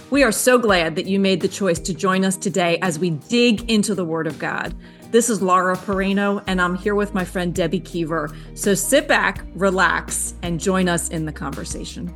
We are so glad that you made the choice to join us today as we dig into the Word of God. This is Laura Perino, and I'm here with my friend Debbie Kiever. So sit back, relax, and join us in the conversation.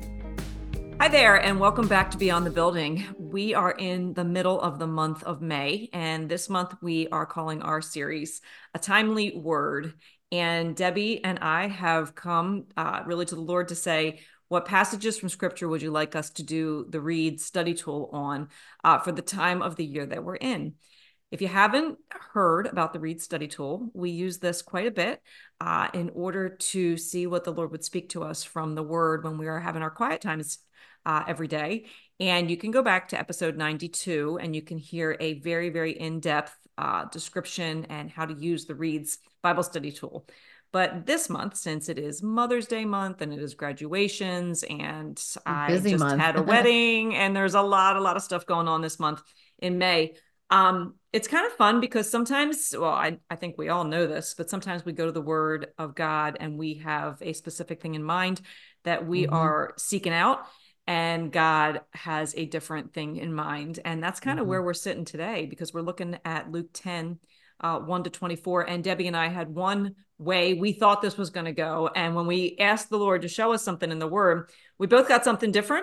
Hi there, and welcome back to Beyond the Building. We are in the middle of the month of May, and this month we are calling our series A Timely Word. And Debbie and I have come really to the Lord to say, what passages from Scripture would you like us to do the Read Study Tool on for the time of the year that we're in? If you haven't heard about the Read Study Tool, we use this quite a bit in order to see what the Lord would speak to us from the Word when we are having our quiet times every day. And you can go back to episode 92 and you can hear a very, very in-depth description and how to use the Reads Bible Study Tool. But this month, since it is Mother's Day month and it is graduations and I Busy just month. had a wedding and there's a lot of stuff going on this month in May. It's kind of fun because sometimes, well, I think we all know this, but sometimes we go to the Word of God and we have a specific thing in mind that we hmm are seeking out, and God has a different thing in mind. And that's kind of hmm where we're sitting today because we're looking at Luke 10, 1 to 24. And Debbie and I had one way we thought this was going to go. And when we asked the Lord to show us something in the Word, we both got something different.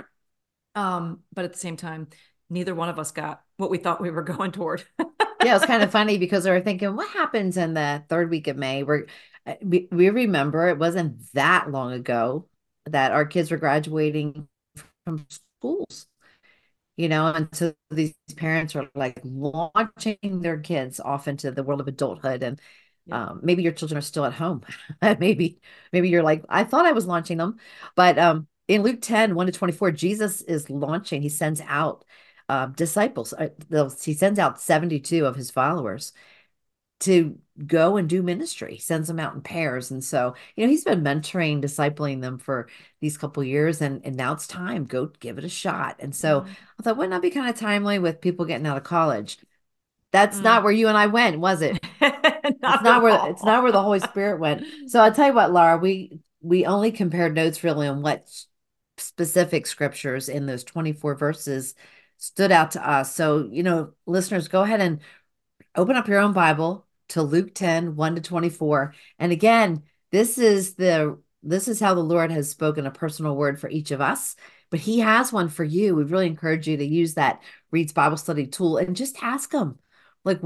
But at the same time, neither one of us got what we thought we were going toward. Yeah, it's kind of funny because we were thinking, what happens in the third week of May? We remember it wasn't that long ago that our kids were graduating from schools, and so these parents are like launching their kids off into the world of adulthood, and Yep. maybe your children are still at home. Maybe you're like, I thought I was launching them, but in Luke 10, 1 to 24, Jesus is launching. He sends out disciples. He sends out 72 of his followers to go and do ministry. He sends them out in pairs. And so, he's been mentoring, discipling them for these couple years, and now it's time. Go give it a shot. And so Mm. I thought, wouldn't that be kind of timely with people getting out of college? That's Mm. not where you and I went, was it? It's Not at not where it's not all. where the Holy Spirit went. So I'll tell you what, Laura, we only compared notes really on what specific scriptures in those 24 verses stood out to us. So, listeners, go ahead and open up your own Bible to Luke 10, 1 to 24. And again, this is how the Lord has spoken a personal word for each of us, but he has one for you. We really encourage you to use that Reads Bible Study tool and just ask him, like,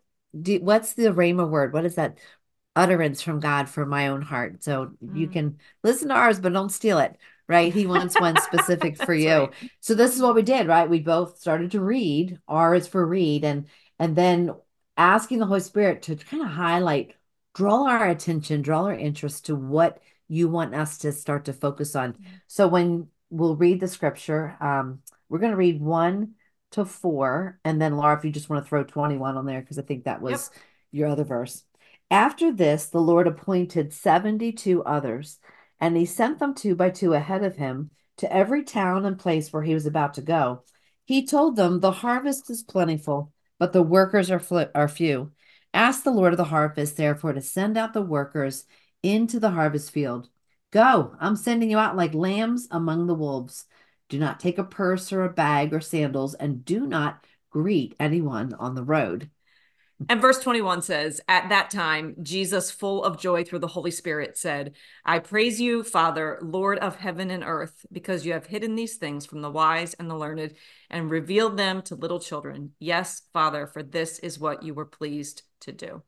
what's the Rhema word? What is that utterance from God for my own heart? So you Mm. can listen to ours, but don't steal it, right? He wants one specific for That's you. right. So this is what we did, right? We both started to read. R is for read, and then asking the Holy Spirit to kind of highlight, draw our attention, draw our interest to what you want us to start to focus on. So when we'll read the scripture, we're going to read 1 to 4. And then, Laura, if you just want to throw 21 on there, because I think that Yep. was your other verse. After this, the Lord appointed 72 others, and he sent them two by two ahead of him to every town and place where he was about to go. He told them, the harvest is plentiful, but the workers are few. Ask the Lord of the harvest, therefore, to send out the workers into the harvest field. Go, I'm sending you out like lambs among the wolves. Do not take a purse or a bag or sandals, and do not greet anyone on the road. And verse 21 says, at that time, Jesus, full of joy through the Holy Spirit, said, I praise you, Father, Lord of heaven and earth, because you have hidden these things from the wise and the learned and revealed them to little children. Yes, Father, for this is what you were pleased to do.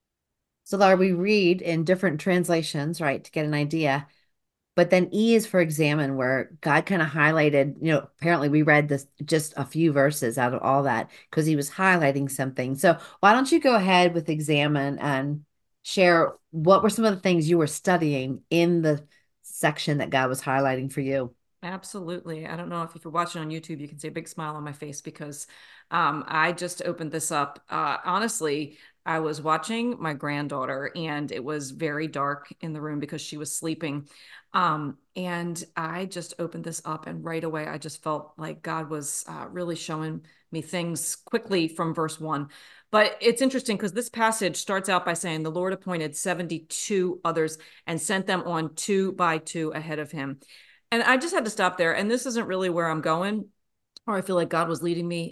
So, Laura, we read in different translations, right, to get an idea. But then E is for examine, where God kind of highlighted, apparently we read this just a few verses out of all that because he was highlighting something. So why don't you go ahead with examine and share what were some of the things you were studying in the section that God was highlighting for you? Absolutely. I don't know if you're watching on YouTube, you can see a big smile on my face because I just opened this up. Honestly, I was watching my granddaughter and it was very dark in the room because she was sleeping. And I just opened this up, and right away, I just felt like God was really showing me things quickly from verse 1. But it's interesting because this passage starts out by saying the Lord appointed 72 others and sent them on two by two ahead of him. And I just had to stop there. And this isn't really where I'm going. or I feel like God was leading me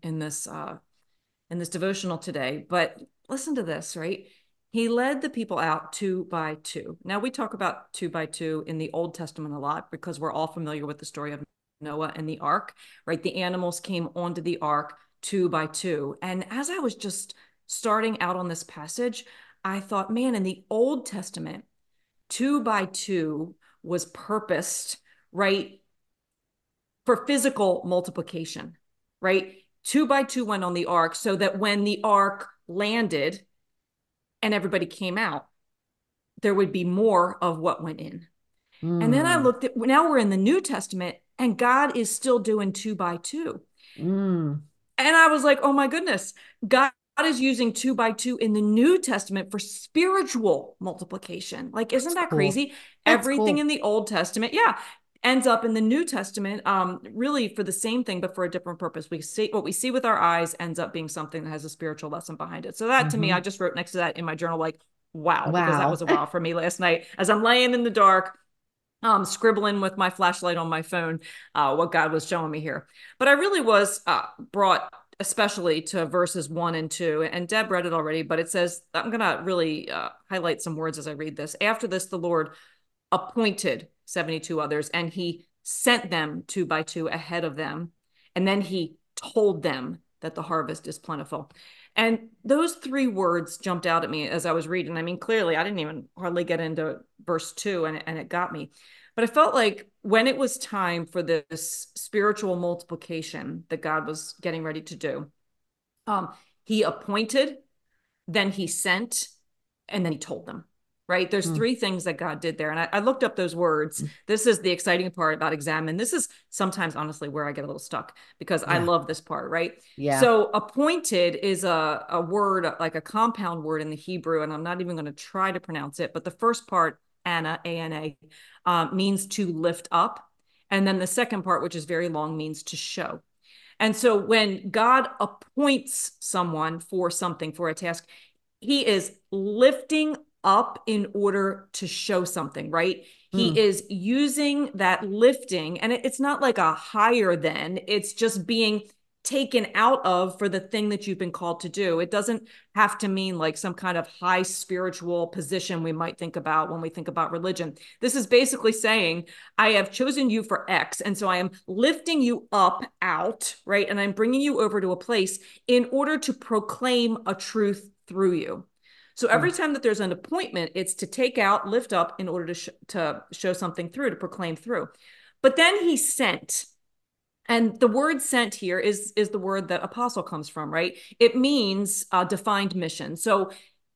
in this devotional today. But listen to this, right? He led the people out two by two. Now we talk about two by two in the Old Testament a lot because we're all familiar with the story of Noah and the ark, right? The animals came onto the ark two by two. And as I was just starting out on this passage, I thought, man, in the Old Testament, two by two was purposed, right, for physical multiplication, right? Two by two went on the ark so that when the ark landed and everybody came out, there would be more of what went in. And then I Mm, looked at, now we're in the New Testament and God is still doing two by two. mm. And I was like, oh my goodness, God is using two by two in the New Testament for spiritual multiplication. Like, isn't That's that cool. crazy? That's Everything in cool. the Old Testament, yeah, ends up in the New Testament, really for the same thing, but for a different purpose. We see what we see with our eyes ends up being something that has a spiritual lesson behind it. So that to me, I Hmm. just wrote next to that in my journal, like, wow, because that Wow. was a wow for me last night as I'm laying in the dark, scribbling with my flashlight on my phone, what God was showing me here. But I really was brought especially to verses 1 and 2. And Deb read it already, but it says, I'm going to really highlight some words as I read this. After this, the Lord appointed 72 others, and he sent them two by two ahead of them. And then he told them that the harvest is plentiful. And those three words jumped out at me as I was reading. I mean, clearly, I didn't even hardly get into verse 2, and it got me. But I felt like when it was time for this spiritual multiplication that God was getting ready to do, um, he appointed, then he sent, and then he told them. Right? There's Mm, three things that God did there. And I looked up those words. This is the exciting part about examine. This is sometimes, honestly, where I get a little stuck because I yeah. love this part, right? Yeah. So, appointed is a word, like a compound word in the Hebrew, and I'm not even going to try to pronounce it. But the first part, Anna, A-N-A, means to lift up. And then the second part, which is very long, means to show. And so when God appoints someone for something, for a task, he is lifting up in order to show something, right? He Mm, is using that lifting, and it's not like a higher than, it's just being taken out of for the thing that you've been called to do. It doesn't have to mean like some kind of high spiritual position we might think about when we think about religion. This is basically saying, I have chosen you for X. And so I am lifting you up out, right? And I'm bringing you over to a place in order to proclaim a truth through you. So mm, every time that there's an appointment, it's to take out, lift up in order to show something through, to proclaim through. But then he sent. And the word sent here is the word that apostle comes from, right? It means defined mission. So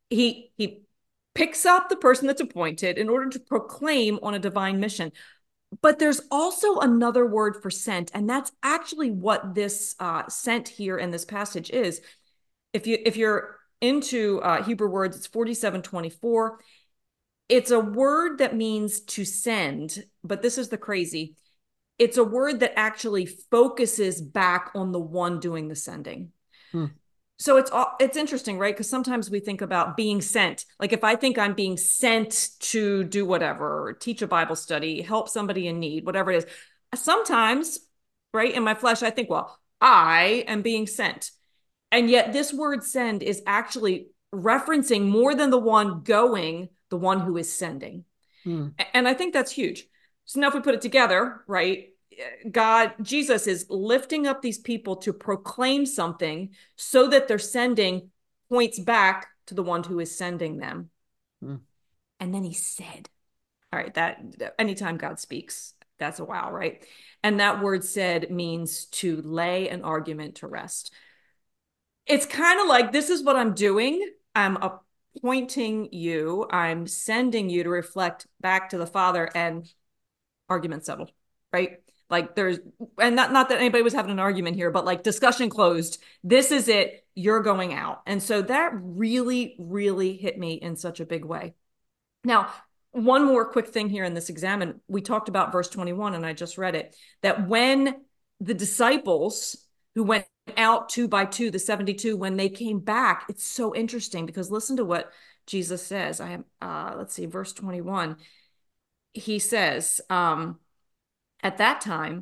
he picks up the person that's appointed in order to proclaim on a divine mission. But there's also another word for sent, and that's actually what this sent here in this passage is. If you're into Hebrew words, it's 4724. It's a word that means to send, but this is the crazy. It's a word that actually focuses back on the one doing the sending. mm, So it's interesting, right? Because sometimes we think about being sent. Like if I think I'm being sent to do whatever, or teach a Bible study, help somebody in need, whatever it is. Sometimes, right, in my flesh, I think, well, I am being sent. And yet this word send is actually referencing more than the one going, the one who is sending. mm, And I think that's huge. So now if we put it together, right? God, Jesus is lifting up these people to proclaim something so that their sending points back to the one who is sending them. mm. And then he said, all right, that anytime God speaks, that's a wow, right? And that word said means to lay an argument to rest. It's kind of like this is what I'm doing. I'm appointing you, I'm sending you to reflect back to the Father, and argument settled, right? Like there's, and not that anybody was having an argument here, but like discussion closed. This is it. You're going out. And so that really, really hit me in such a big way. Now, one more quick thing here in this examine. We talked about verse 21, and I just read it, that when the disciples who went out two by two, the 72, when they came back, it's so interesting because listen to what Jesus says. I am, let's see, verse 21. He says, at that time,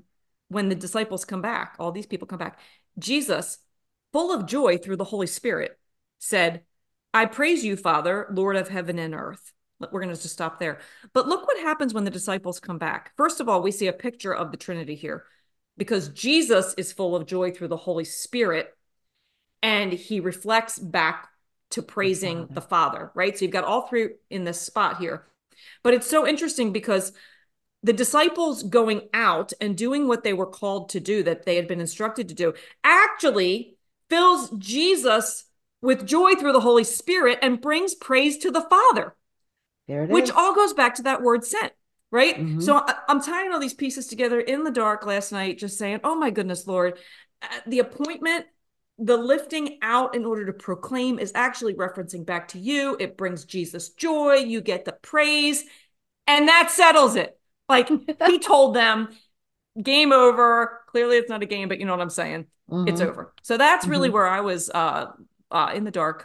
when the disciples come back, all these people come back, Jesus, full of joy through the Holy Spirit, said, I praise you, Father, Lord of heaven and earth. We're going to just stop there. But look what happens when the disciples come back. First of all, we see a picture of the Trinity here because Jesus is full of joy through the Holy Spirit and he reflects back to The praising the Father. Father, right? So you've got all three in this spot here. But it's so interesting because the disciples going out and doing what they were called to do, that they had been instructed to do, actually fills Jesus with joy through the Holy Spirit and brings praise to the Father, There it which is. all goes back to that word sent, right? Mm-hmm. So I'm tying all these pieces together in the dark last night, just saying, oh my goodness, Lord, the appointment, the lifting out in order to proclaim is actually referencing back to you. It brings Jesus joy. You get the praise, and that settles it. Like he told them, game over. Clearly, it's not a game, but you know what I'm saying. It's Mm-hmm. over. So that's really Mm-hmm. where I was in the dark,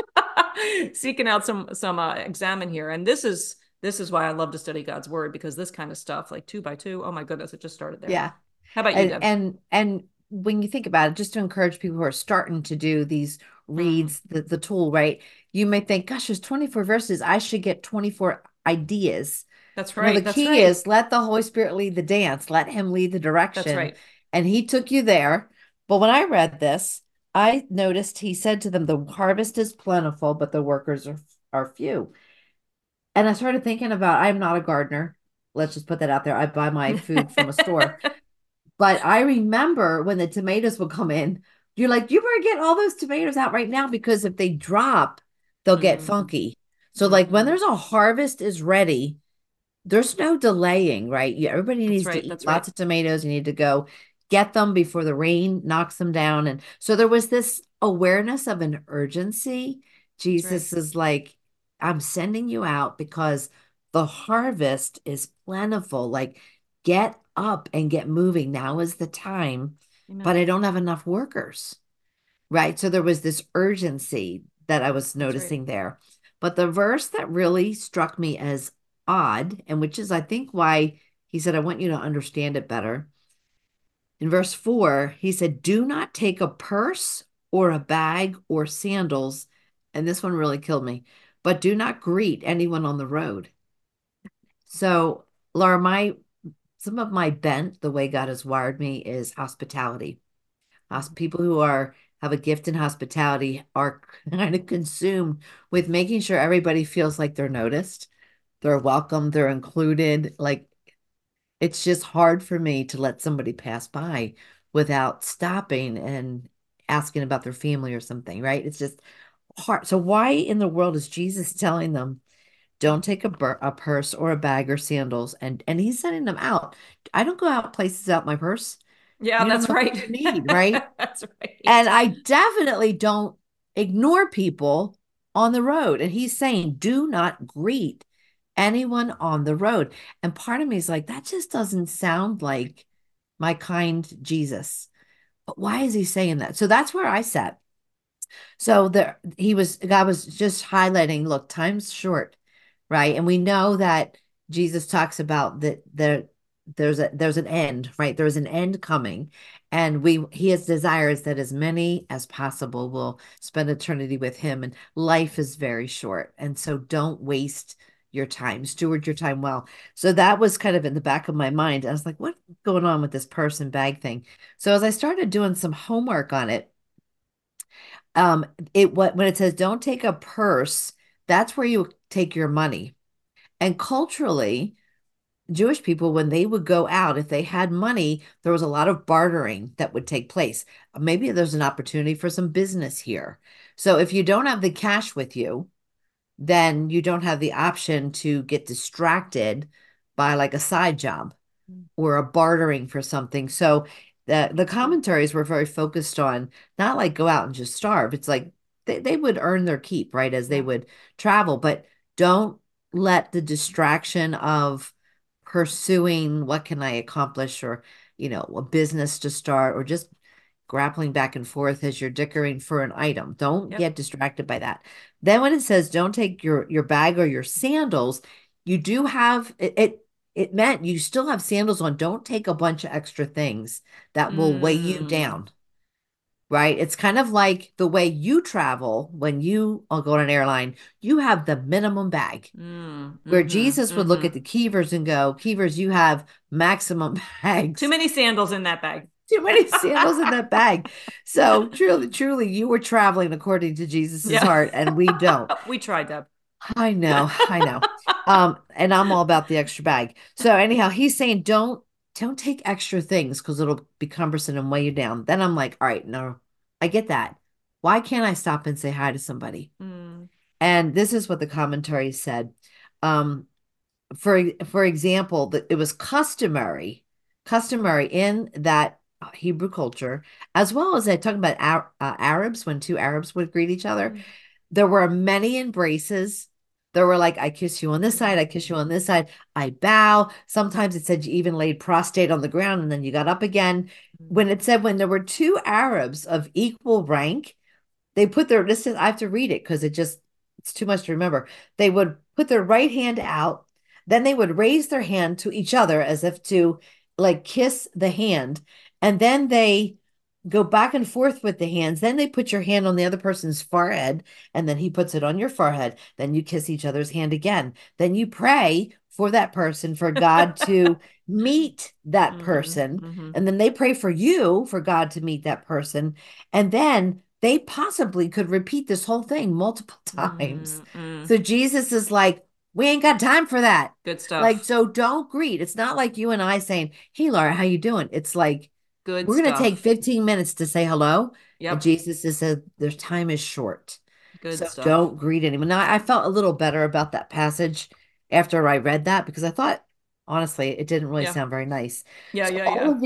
seeking out some examine here. And this is why I love to study God's word, because this kind of stuff, like two by two, oh my goodness, it just started there. Yeah. How about you, Deb? And when you think about it, just to encourage people who are starting to do these Mm, reads, the tool, right? You may think, gosh, there's 24 verses. I should get 24 ideas. that's No, the right. That's key right. is let the Holy Spirit lead the dance, let him lead the That's direction. right. And he took you there. But when I read this, I noticed he said to them, the harvest is plentiful, but the workers are few. And I started thinking about, I'm not a gardener. Let's just put that out there. I buy my food from a store. But I remember when the tomatoes would come in, you're like, you better get all those tomatoes out right now because if they drop, they'll get Mm-hmm. funky. So, like when Mm-hmm. there's a harvest is ready, there's no delaying, right? Everybody That's needs to right. eat That's right. lots of tomatoes. You need to go get them before the rain knocks them down. And so there was this awareness of an urgency. That's right. Jesus is like, I'm sending you out because the harvest is plentiful. Like, get up and get moving. Now is the time, Amen. but I don't have enough workers, right? So there was this urgency that I was That's right. noticing there. But the verse that really struck me as odd, and which is, I think, why he said, I want you to understand it better. In verse 4, he said, do not take a purse or a bag or sandals. And this one really killed me, but do not greet anyone on the road. So, Laura, some of my bent, the way God has wired me, is hospitality. Mhm. People who are have a gift in hospitality are kind of consumed with making sure everybody feels like they're noticed, they're welcome, they're included. Like it's just hard for me to let somebody pass by without stopping and asking about their family or something, right? It's just hard. So why in the world is Jesus telling them don't take a purse or a bag or sandals and he's sending them out. I don't go out places without my purse. Yeah, You don't that's know what right. you need, right? That's right. And I definitely don't ignore people on the road. And he's saying, do not greet anyone on the road. And part of me is like, that just doesn't sound like my kind Jesus. But why is he saying that? So that's where I sat. So there God was just highlighting, look, time's short, right? And we know that Jesus talks about that there's an end, right? There's an end coming. And his desire is that as many as possible will spend eternity with him. And life is very short. And so don't waste your time, steward your time well. So that was kind of in the back of my mind. I was like, what's going on with this purse and bag thing? So as I started doing some homework on it, when it says don't take a purse, that's where you take your money. And culturally, Jewish people, when they would go out, if they had money, there was a lot of bartering that would take place. Maybe there's an opportunity for some business here. So if you don't have the cash with you, then you don't have the option to get distracted by like a side job or a bartering for something. So the True. commentaries were very focused on not like go out and just starve. It's like they would earn their keep, right, as they Yeah. would travel, but don't let the distraction of pursuing what can I accomplish or, a business to start or just grappling back and forth as you're dickering for an item. Don't Yep. get distracted by that. Then when it says don't take your bag or your sandals, you do have it it meant you still have sandals on. Don't take a bunch of extra things that will weigh you Mm, down, right? It's kind of like the way you travel when you go on an airline, you have the minimum bag. Where Jesus would look at the Keevers and go, Keevers, you have maximum Too bags. many sandals in that bag. Too many sandals in that bag. So truly, truly, you were traveling according to Jesus's Yeah. heart, and we don't. We tried, Deb. I know, I know. And I'm all about the extra bag. So anyhow, he's saying don't take extra things because it'll be cumbersome and weigh you down. Then I'm like, all right, no, I get that. Why can't I stop and say hi to somebody? Mm, And this is what the commentary said. Um, for example, that it was customary in that Hebrew culture, as well as I talking about Arabs when two Arabs would greet each other. mm, There were many embraces. There were like, I kiss you on this side, I kiss you on mm, this side, I bow. Sometimes it said you even laid prostrate on the ground and then you got up again. mm. When it said when there were two Arabs of equal rank, they put their, this is, I have to read it because it's too much to remember. They would put their right hand out, then they would raise their hand to each other as if to like kiss the hand. And then they go back and forth with the hands. Then they put your hand on the other person's forehead, and then he puts it on your forehead. Then you kiss each other's hand again. Then you pray for that person, for God to meet that Hmm. person. Hmm. And then they pray for you, for God to meet that person. And then they possibly could repeat this whole thing multiple times. Mm, mm. So Jesus is like, we ain't got time for that. Good Like, stuff. so don't greet. It's not like you and I saying, "Hey Laura, how you doing?" It's like Good we're going to take stuff. 15 minutes to say hello. And Yep. Jesus has said their time is short. Good So stuff. don't greet anyone. Now, I felt a little better about that passage after I read that because I thought, honestly, it didn't really Yeah. sound very nice. Yeah. So Yeah. all Yeah. of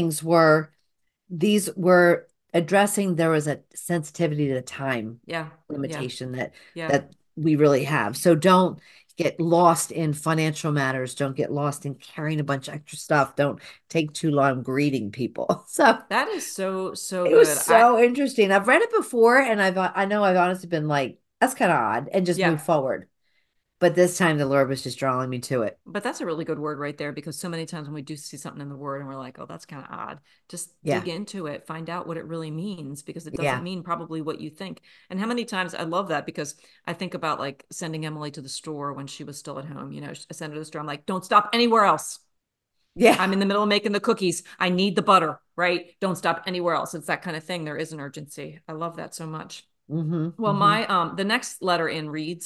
these were addressing there was a sensitivity to time Yeah. Yeah. limitation that Yeah. that we really have. So don't get lost in financial matters. Don't get lost in carrying a bunch of extra stuff. Don't take too long greeting people. So That is so, so it was good. so interesting. I've read it before and I know I've honestly been like, that's kind of odd and just Yeah. move forward. But this time the Lord was just drawing me to it. But that's a really good word right there because so many times when we do see something in the word and we're like, oh, that's kind of odd, just dig Yeah. into it, find out what it really means because it doesn't Yeah. mean probably what you think. And how many times I love that because I think about like sending Emily to the store when she was still at home. You know, I sent her to the store. I'm like, don't stop anywhere else. Yeah. I'm in the middle of making the cookies. I need the butter, right? Don't stop anywhere else. It's that kind of thing. There is an urgency. I love that so much. Mm-hmm. Well, Mm-hmm. my the next letter in reads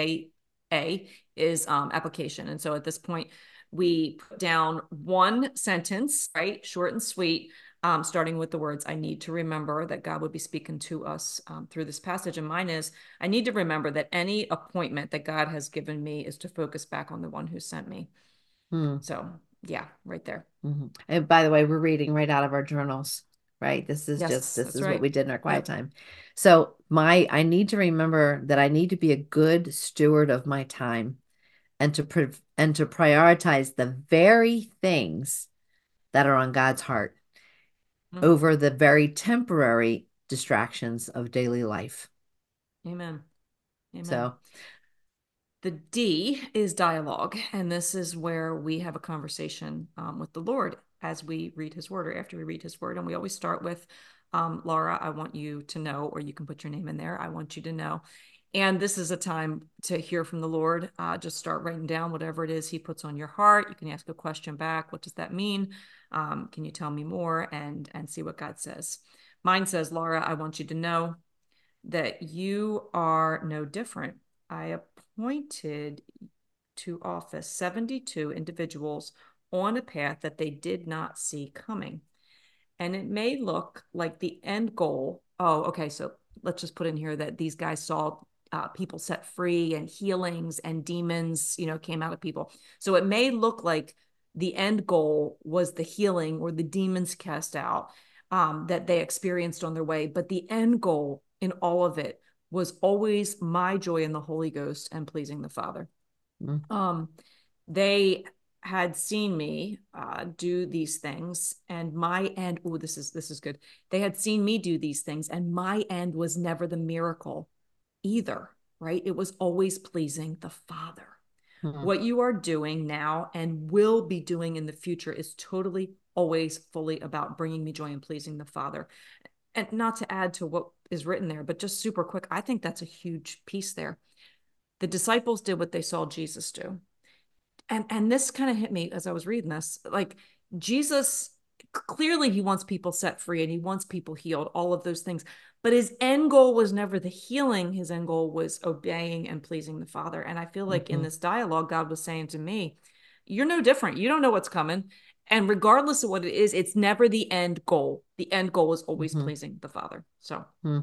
REA is application. And so at this point, we put down one sentence, right? Short and sweet, starting with the words, I need to remember that God would be speaking to us through this passage. And mine is, I need to remember that any appointment that God has given me is to focus back on the one who sent me. Hmm. So yeah, right there. Mm-hmm. And by the way, we're reading right out of our journals, right? Yes, This that's is what right. we did in our quiet Yep. time. So I need to remember that I need to be a good steward of my time and to prioritize the very things that are on God's heart Mm. over the very temporary distractions of daily life. Amen. Amen. So, The D is dialogue, and this is where we have a conversation with the Lord as we read His Word or after we read His Word. And we always start with, Laura, I want you to know, or you can put your name in there. I want you to know. And this is a time to hear from the Lord. Just start writing down whatever it is He puts on your heart. You can ask a question back. What does that mean? Can you tell me more? And see what God says. Mine says, Laura, I want you to know that you are no different. I appointed to office 72 individuals on a path that they did not see coming. And it may look like the end goal. Oh, okay. So let's just put in here that these guys saw people set free and healings and demons, came out of people. So it may look like the end goal was the healing or the demons cast out that they experienced on their way. But the end goal in all of it was always my joy in the Holy Ghost and pleasing the Father. mm, Um, they had seen me do these things, and my end. Oh, this is good. They had seen me do these things, and my end was never the miracle either. Right? It was always pleasing the Father. Hmm. What you are doing now and will be doing in the future is totally, always, fully about bringing me joy and pleasing the Father. And not to add to what is written there, but just super quick, I think that's a huge piece there. The disciples did what they saw Jesus do. And this kind of hit me as I was reading this. Like, Jesus, clearly he wants people set free and he wants people healed, all of those things. But his end goal was never the healing. His end goal was obeying and pleasing the Father. And I feel like in Hmm. this dialogue, God was saying to me, you're no different. You don't know what's coming. And regardless of what it is, it's never the end goal. The end goal is always Hmm. pleasing the Father. So, Hmm.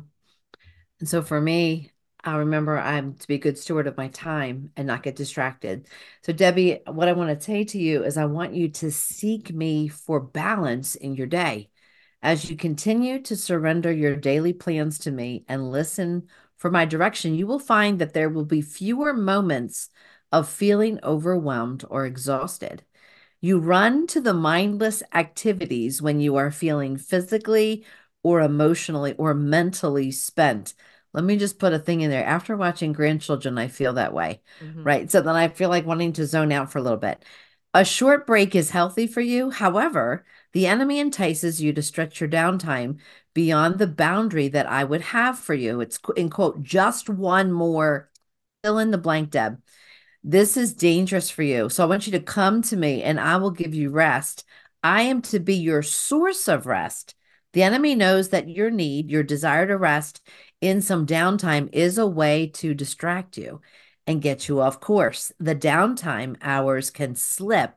And so for me, I remember I'm to be a good steward of my time and not get distracted. So, Debbie, what I want to say to you is I want you to seek me for balance in your day. As you continue to surrender your daily plans to me and listen for my direction, you will find that there will be fewer moments of feeling overwhelmed or exhausted. You run to the mindless activities when you are feeling physically or emotionally or mentally spent. Let me just put a thing in there. After watching grandchildren, I feel that way, mm-hmm. right? So then I feel like wanting to zone out for a little bit. A short break is healthy for you. However, the enemy entices you to stretch your downtime beyond the boundary that I would have for you. It's in quote, just one more fill in the blank, Deb. This is dangerous for you. So I want you to come to me and I will give you rest. I am to be your source of rest. The enemy knows that your need, your desire to rest in some downtime is a way to distract you and get you off course. The downtime hours can slip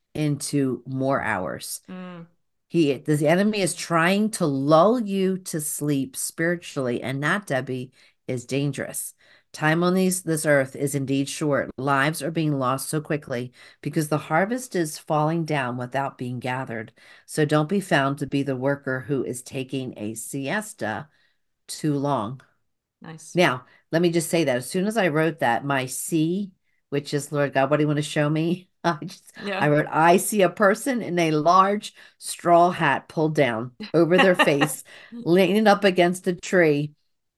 into more hours. Mm, The enemy is trying to lull you to sleep spiritually, and that, Debbie, is dangerous. Time on this earth is indeed short. Lives are being lost so quickly because the harvest is falling down without being gathered. So don't be found to be the worker who is taking a siesta too long. nice. Now, let me just say that as soon as I wrote that, my C, which is Lord God, what do you want to show me? I Yeah. wrote, I see a person in a large straw hat pulled down over their face, leaning up against a tree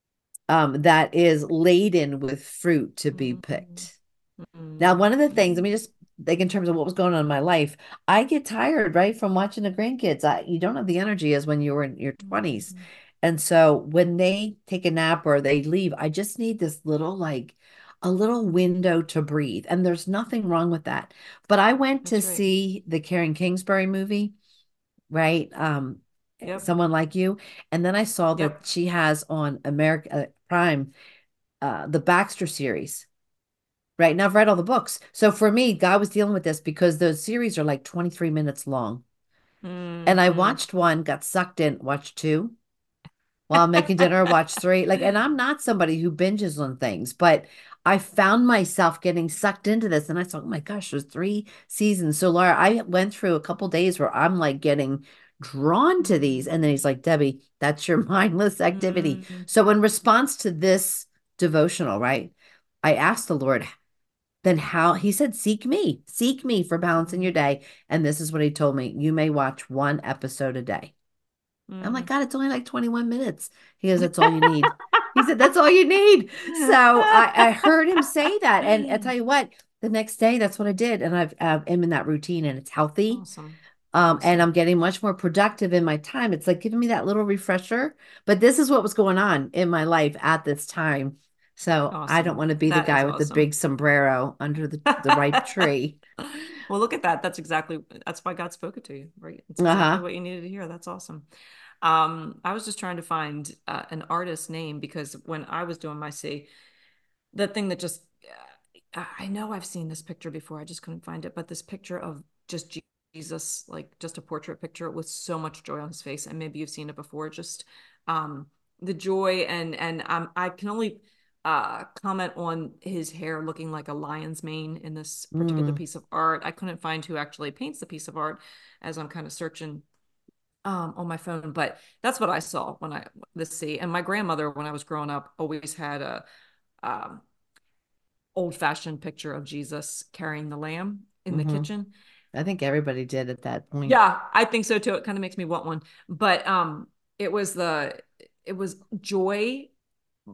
that is laden with fruit to be Mm, picked. Now, mm, one of the things, let mm, me just think in terms of what was going on in my life. I get tired, right, from watching the grandkids. You don't have the energy as when you were in your 20s. mm. And so when they take a nap or they leave, I just need this little, like, a little window to breathe. And there's nothing wrong with that. But I went to That's right. see the Karen Kingsbury movie, right? Yep. Someone Like You. And then I saw that Yep. she has on America Prime, the Baxter series. Right. And I've read all the books. So for me, God was dealing with this because those series are like 23 minutes long. And I Mm-hmm. watched one, got sucked in, watched two while I'm making dinner, watched three. Like, and I'm not somebody who binges on things, but I found myself getting sucked into this. And I thought, oh my gosh, there's three seasons. So Laura, I went through a couple days where I'm like getting drawn to these. And then he's like, Debbie, that's your mindless activity. Mm-hmm. So in response to this devotional, right? I asked the Lord, then how he said, seek me for balance in your day. And this is what he told me. You may watch one episode a day. I'm like, Mm-hmm. God, it's only like 21 minutes. He goes, that's all you need. He said, that's all you need. So I heard him say that. And I tell you what, the next day, that's what I did. And I'm in that routine and it's healthy. Awesome. And I'm Awesome. getting much more productive in my time. It's like giving me that little refresher. But this is what was going on in my life at this time. So I don't Awesome. want to be the That is guy with the awesome. big sombrero under the ripe tree. Well, look at that. That's why God spoke it to you, right? It's exactly Uh-huh. what you needed to hear. That's awesome. I was just trying to find an artist's name because when I was doing my C, the thing that just I know I've seen this picture before. I just couldn't find it, but this picture of just Jesus, like just a portrait picture with so much joy on his face, and maybe you've seen it before. Just um, the joy and I can only comment on his hair looking like a lion's mane in this particular Mm, piece of art. I couldn't find who actually paints the piece of art as I'm kind of searching on my phone, but that's what I saw when I this see. And my grandmother, when I was growing up, always had a um, old fashioned picture of Jesus carrying the lamb in the hmm. kitchen. I think everybody did at that point. Yeah, I think so too. It kind of makes me want one. But it was the it was joy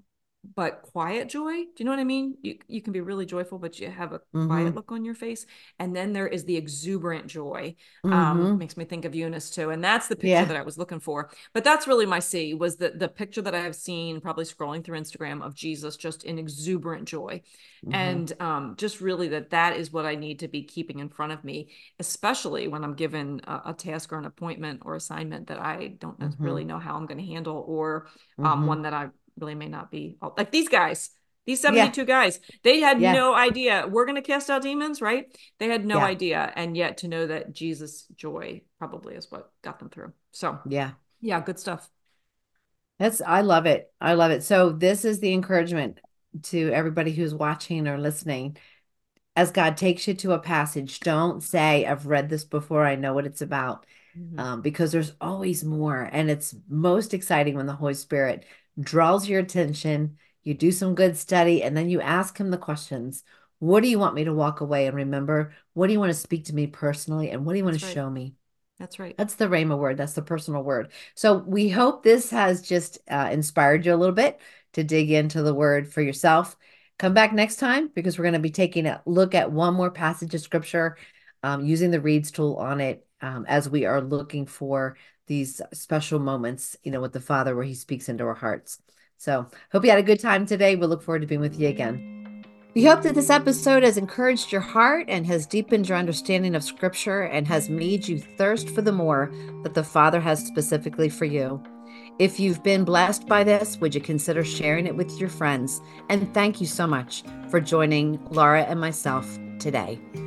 but quiet joy. Do you know what I mean? You can be really joyful, but you have a quiet Mm-hmm. look on your face. And then there is the exuberant joy. Mm-hmm. Makes me think of Eunice too. And that's the picture Yeah. that I was looking for. But that's really my C, was the picture that I have seen probably scrolling through Instagram of Jesus just in exuberant joy. Mm-hmm. And just really that is what I need to be keeping in front of me, especially when I'm given a task or an appointment or assignment that I don't Mm-hmm. really know how I'm going to handle, or Mm-hmm. one that I really may not be like these guys. These Yeah. 72 guys, they had Yeah. no idea we're going to cast out demons, right? They had no Yeah. idea. And yet to know that Jesus' joy probably is what got them through. So, Yeah. yeah, good stuff. I love it. I love it. So this is the encouragement to everybody who's watching or listening. As God takes you to a passage, don't say, I've read this before, I know what it's about, Mm-hmm. because there's always more. And it's most exciting when the Holy Spirit draws your attention, you do some good study, and then you ask him the questions. What do you want me to walk away and remember? What do you want to speak to me personally? And what do you want to That's right. show me? That's right. That's the Rhema word. That's the personal word. So we hope this has just inspired you a little bit to dig into the word for yourself. Come back next time because we're going to be taking a look at one more passage of scripture, using the Reads tool on it, as we are looking for these special moments, with the Father where he speaks into our hearts. So hope you had a good time today. We'll look forward to being with you again. We hope that this episode has encouraged your heart and has deepened your understanding of Scripture and has made you thirst for the more that the Father has specifically for you. If you've been blessed by this, would you consider sharing it with your friends? And thank you so much for joining Laura and myself today.